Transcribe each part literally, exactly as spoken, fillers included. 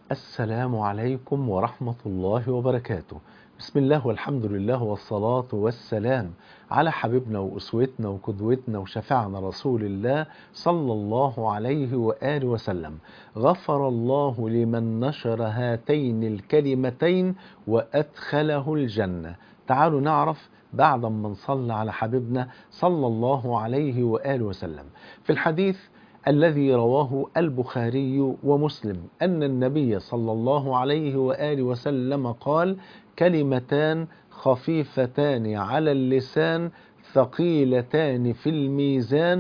السلام عليكم ورحمة الله وبركاته. بسم الله والحمد لله والصلاة والسلام على حبيبنا وأسوتنا وقدوتنا وشفيعنا رسول الله صلى الله عليه وآله وسلم. غفر الله لمن نشر هاتين الكلمتين وأدخله الجنة. تعالوا نعرف بعد ما نصلي على حبيبنا صلى الله عليه وآله وسلم. في الحديث الذي رواه البخاري ومسلم أن النبي صلى الله عليه وآله وسلم قال: كلمتان خفيفتان على اللسان ثقيلتان في الميزان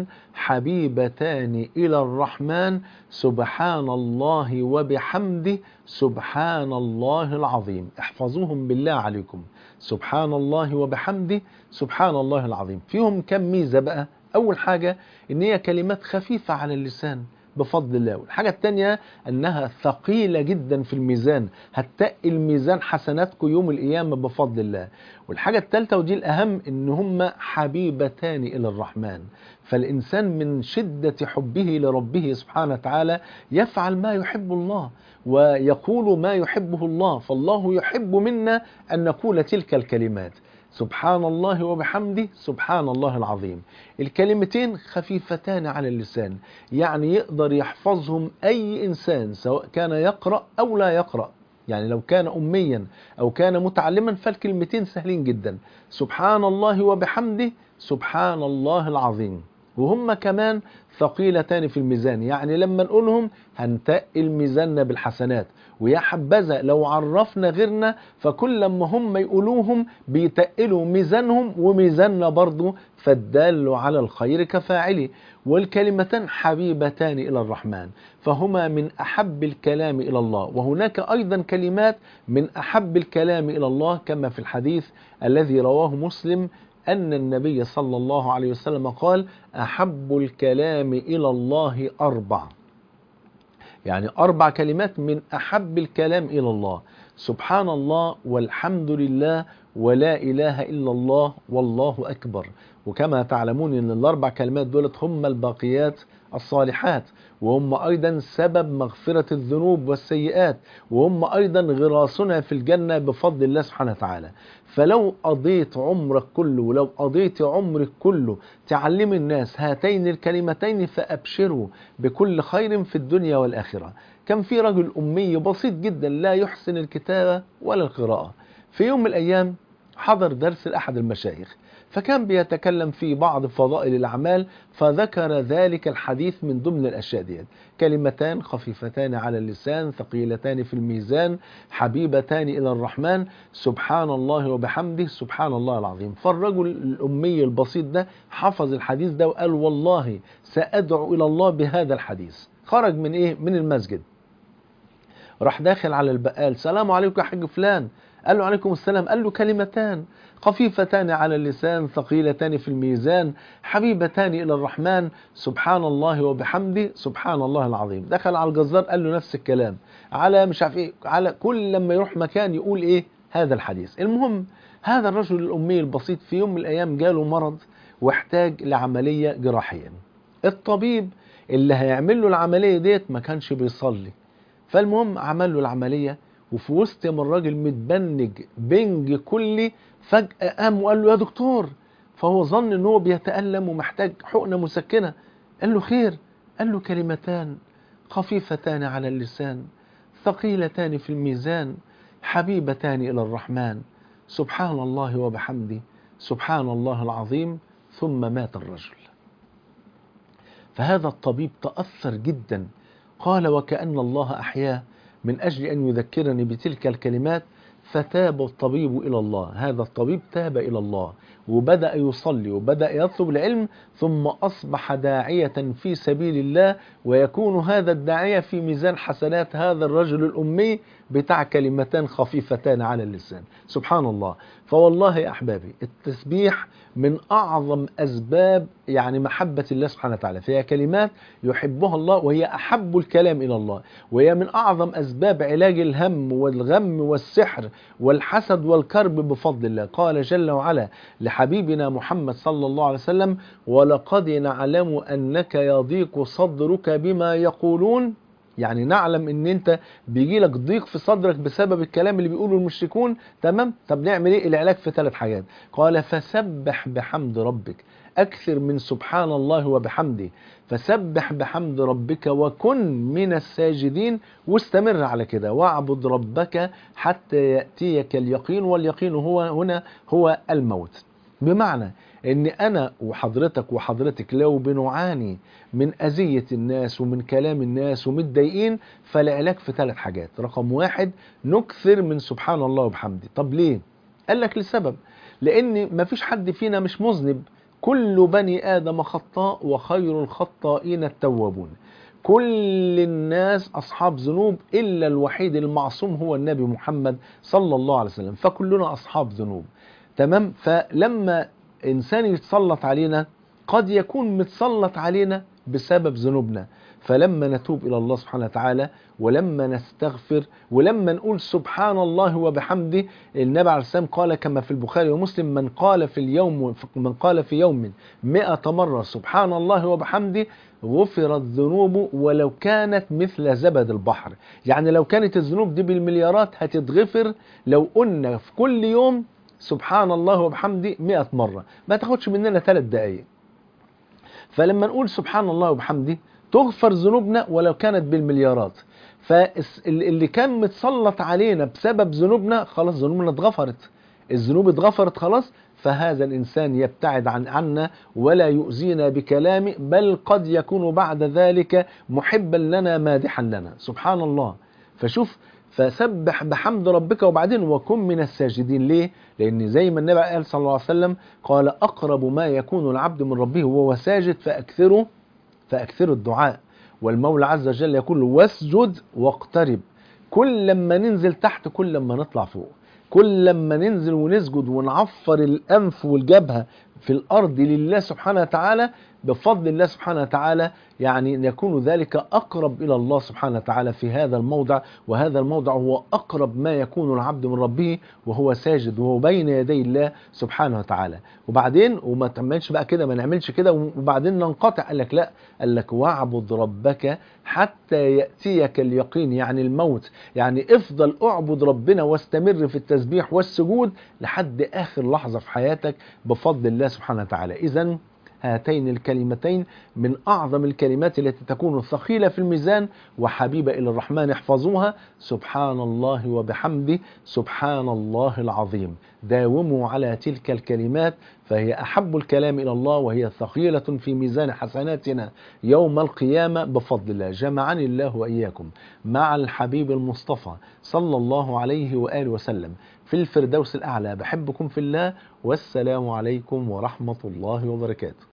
حبيبتان إلى الرحمن سبحان الله وبحمده سبحان الله العظيم. احفظوهم بالله عليكم. سبحان الله وبحمده سبحان الله العظيم. فيهم كم ميزة بقى؟ أول حاجة إن هي كلمات خفيفة على اللسان بفضل الله، والحاجة التانية أنها ثقيلة جدا في الميزان، هتقل ميزان حسناتكم يوم القيامة بفضل الله. والحاجة التالتة ودي الأهم إن هما حبيبتان إلى الرحمن، فالإنسان من شدة حبه لربه سبحانه وتعالى يفعل ما يحب الله ويقول ما يحبه الله، فالله يحب منا أن نقول تلك الكلمات: سبحان الله وبحمده سبحان الله العظيم. الكلمتين خفيفتان على اللسان، يعني يقدر يحفظهم أي إنسان سواء كان يقرأ أو لا يقرأ، يعني لو كان أميا أو كان متعلما فالكلمتين سهلين جدا: سبحان الله وبحمده سبحان الله العظيم. وهم كمان ثقيلتان في الميزان، يعني لما نقولهم هنتقل ميزاننا بالحسنات. ويا حبذا لو عرفنا غيرنا فكل لما هم يقولوهم بيتقلوا ميزانهم وميزاننا برضو، فالدال على الخير كفاعله. والكلمتان حبيبتان إلى الرحمن، فهما من أحب الكلام إلى الله. وهناك أيضا كلمات من أحب الكلام إلى الله كما في الحديث الذي رواه مسلم أن النبي صلى الله عليه وسلم قال: أحب الكلام إلى الله أربع، يعني أربع كلمات من أحب الكلام إلى الله: سبحان الله والحمد لله ولا إله إلا الله والله أكبر. وكما تعلمون أن الأربع كلمات دولت هم الباقيات الصالحات، وهم أيضا سبب مغفرة الذنوب والسيئات، وهم أيضا غراسنا في الجنة بفضل الله سبحانه وتعالى. فلو قضيت عمرك كله ولو قضيت عمرك كله تعلم الناس هاتين الكلمتين فأبشروا بكل خير في الدنيا والآخرة. كان في رجل أمي بسيط جدا لا يحسن الكتابة ولا القراءة، في يوم من الأيام حضر درس لأحد المشايخ، فكان بيتكلم في بعض فضائل الأعمال، فذكر ذلك الحديث من ضمن الأشياء دي: كلمتان خفيفتان على اللسان ثقيلتان في الميزان حبيبتان إلى الرحمن سبحان الله وبحمده سبحان الله العظيم. فالرجل الأمي البسيط ده حفظ الحديث ده وقال: والله سأدعو إلى الله بهذا الحديث. خرج من إيه؟ من المسجد، راح داخل على البقال: سلام عليكم يا حاج فلان. قال له: عليكم السلام. قال له: كلمتان خفيفتان على اللسان ثقيلتان في الميزان حبيبتان إلى الرحمن سبحان الله وبحمده سبحان الله العظيم. دخل على الجزار قال له نفس الكلام، على مش عارف ايه، على كل لما يروح مكان يقول ايه هذا الحديث. المهم هذا الرجل الأمي البسيط في يوم من الأيام جاله مرض واحتاج لعملية جراحية. الطبيب اللي هيعمل له العملية ديت ما كانش بيصلي، فالمهم عمل له العملية، وفي وسط ما الراجل متبنج بنج كلي فجأة قام وقال له: يا دكتور. فهو ظن ان هو بيتألم ومحتاج حقنة مسكنة. قال له: خير. قال له: كلمتان خفيفتان على اللسان ثقيلتان في الميزان حبيبتان إلى الرحمن سبحان الله وبحمده سبحان الله العظيم. ثم مات الرجل. فهذا الطبيب تأثر جدا، قال: وكأن الله أحياه من أجل أن يذكرني بتلك الكلمات. فتاب الطبيب إلى الله، هذا الطبيب تاب إلى الله وبدأ يصلي وبدأ يطلب العلم، ثم أصبح داعية في سبيل الله، ويكون هذا الداعية في ميزان حسنات هذا الرجل الأمي بتاع كلمتان خفيفتان على اللسان. سبحان الله. فوالله يا أحبابي التسبيح من أعظم أسباب يعني محبة الله سبحانه وتعالى، فهي كلمات يحبها الله وهي أحب الكلام إلى الله، وهي من أعظم أسباب علاج الهم والغم والسحر والحسد والكرب بفضل الله. قال جل وعلا لحبيبنا محمد صلى الله عليه وسلم: ولقد نعلم أنك يضيق صدرك بما يقولون يعني نعلم ان انت بيجي لك ضيق في صدرك بسبب الكلام اللي بيقوله المشركون، تمام؟ طب نعمل ايه؟ العلاج في ثلاث حاجات. قال فسبح بحمد ربك، اكثر من سبحان الله وبحمده، فسبح بحمد ربك وكن من الساجدين، واستمر على كده، واعبد ربك حتى يأتيك اليقين، واليقين هو هنا هو الموت. بمعنى ان انا وحضرتك وحضرتك لو بنعاني من اذية الناس ومن كلام الناس ومتضايقين، فالعلاج في ثلاث حاجات. رقم واحد، نكثر من سبحان الله وبحمده. طب ليه؟ قال لك لسبب، لان مفيش حد فينا مش مذنب، كل بني آدم خطاء وخير الخطائين التوابون. كل الناس أصحاب ذنوب إلا الوحيد المعصوم هو النبي محمد صلى الله عليه وسلم، فكلنا أصحاب ذنوب، تمام؟ فلما إنسان يتسلط علينا قد يكون متسلط علينا بسبب ذنوبنا، فلما نتوب إلى الله سبحانه وتعالى ولما نستغفر ولما نقول سبحان الله وبحمده، النبي عليه السلام قال كما في البخاري ومسلم: من قال في اليوم من قال في يوم مئة مرة سبحان الله وبحمده غفرت ذنوبه ولو كانت مثل زبد البحر. يعني لو كانت الذنوب دي بالمليارات هتتغفر لو قلنا في كل يوم سبحان الله وبحمده مئة مرة، ما تاخدش مننا ثلاث دقايق. فلما نقول سبحان الله وبحمده تغفر ذنوبنا ولو كانت بالمليارات. فاللي كان متسلط علينا بسبب ذنوبنا خلاص ذنوبنا اتغفرت، الذنوب اتغفرت خلاص، فهذا الإنسان يبتعد عن عنا ولا يؤذينا بكلامه، بل قد يكون بعد ذلك محبا لنا مادحا لنا. سبحان الله. فشوف، فسبح بحمد ربك وبعدين وكن من الساجدين. ليه؟ لأن زي ما النبي قال صلى الله عليه وسلم قال: أقرب ما يكون العبد من ربه وهو ساجد فأكثره فأكثروا الدعاء. والمولى عز وجل يقول: واسجد واقترب. كل لما ننزل تحت كل لما نطلع فوق، كل لما ننزل ونسجد ونعفر الأنف والجبهة في الأرض لله سبحانه وتعالى بفضل الله سبحانه وتعالى، يعني يكون ذلك أقرب إلى الله سبحانه وتعالى في هذا الموضع. وهذا الموضع هو أقرب ما يكون العبد من ربه وهو ساجد وهو بين يدي الله سبحانه وتعالى. وبعدين وما تعملش بقى كده، ما نعملش كده وبعدين ننقطع. قال لك لا، قال لك: واعبد ربك حتى يأتيك اليقين، يعني الموت. يعني افضل اعبد ربنا واستمر في التسبيح والسجود لحد آخر لحظة في حياتك بفضل الله سبحانه وتعالى. إذن هاتين الكلمتين من أعظم الكلمات التي تكون ثقيلة في الميزان وحبيبة إلى الرحمن، احفظوها: سبحان الله وبحمده سبحان الله العظيم. داوموا على تلك الكلمات فهي أحب الكلام إلى الله وهي ثقيلة في ميزان حسناتنا يوم القيامة بفضل الله. جمعني الله وإياكم مع الحبيب المصطفى صلى الله عليه وآله وسلم في الفردوس الأعلى. بحبكم في الله، والسلام عليكم ورحمة الله وبركاته.